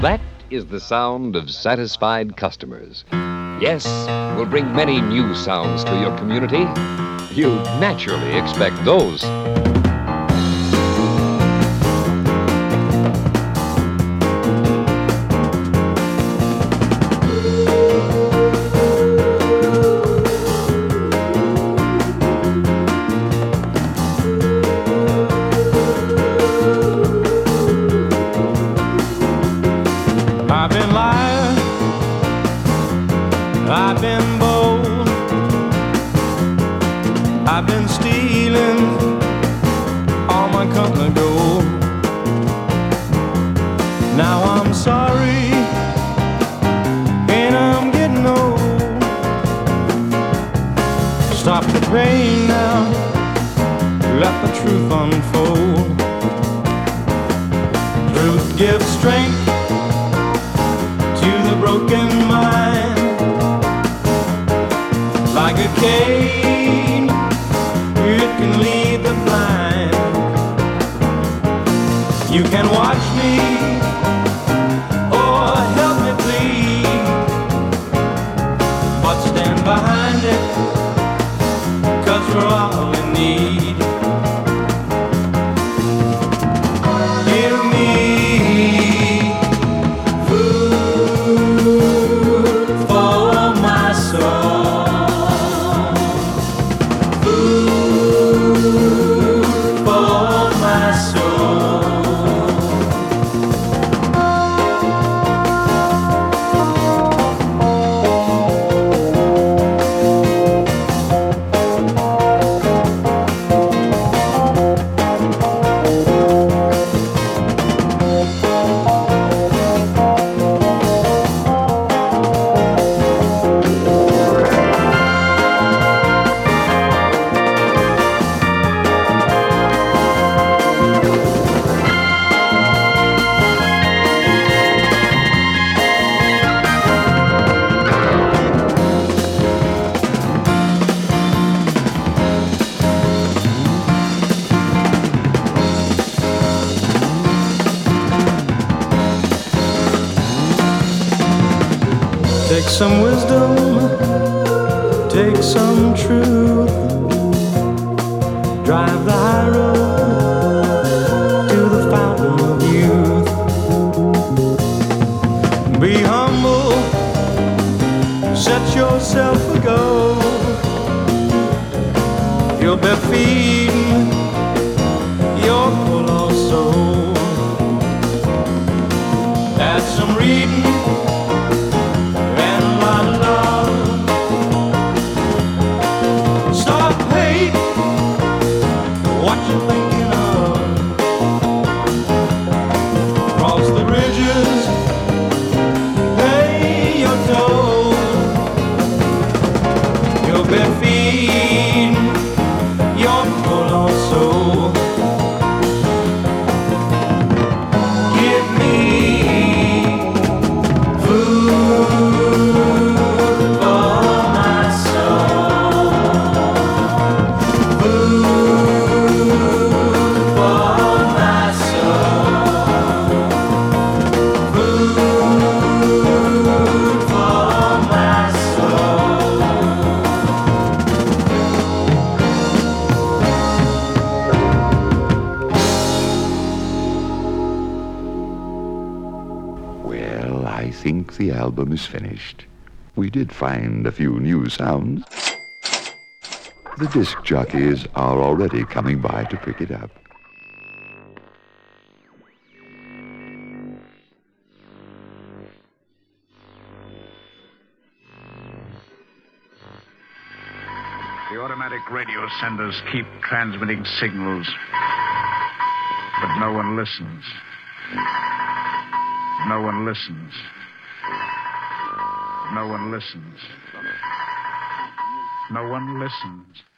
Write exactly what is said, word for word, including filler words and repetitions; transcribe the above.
That is the sound of satisfied customers. Yes, we'll bring many new sounds to your community. You'd naturally expect those. I've been lying, I've been bold, I've been stealing all my company gold. Now I'm sorry, and I'm getting old. Stop the pain now, let the truth unfold. Truth gives strength to the broken mind, like a cane, it can lead the blind. You can watch me or help me plead, but stand behind it, 'cause we're all in need. Give me take some wisdom, take some truth, drive the high road to the fountain of youth. Be humble, set yourself a goal. You'll be feeding your full of soul. Add some reading, what you thinking of? Cross the bridges, pay your toll. You'll be feeding your full of soul. Give me food for my soul. Food I think the album is finished. We did find a few new sounds. The disc jockeys are already coming by to pick it up. The automatic radio senders keep transmitting signals, but no one listens. No one listens. No one listens. No one listens.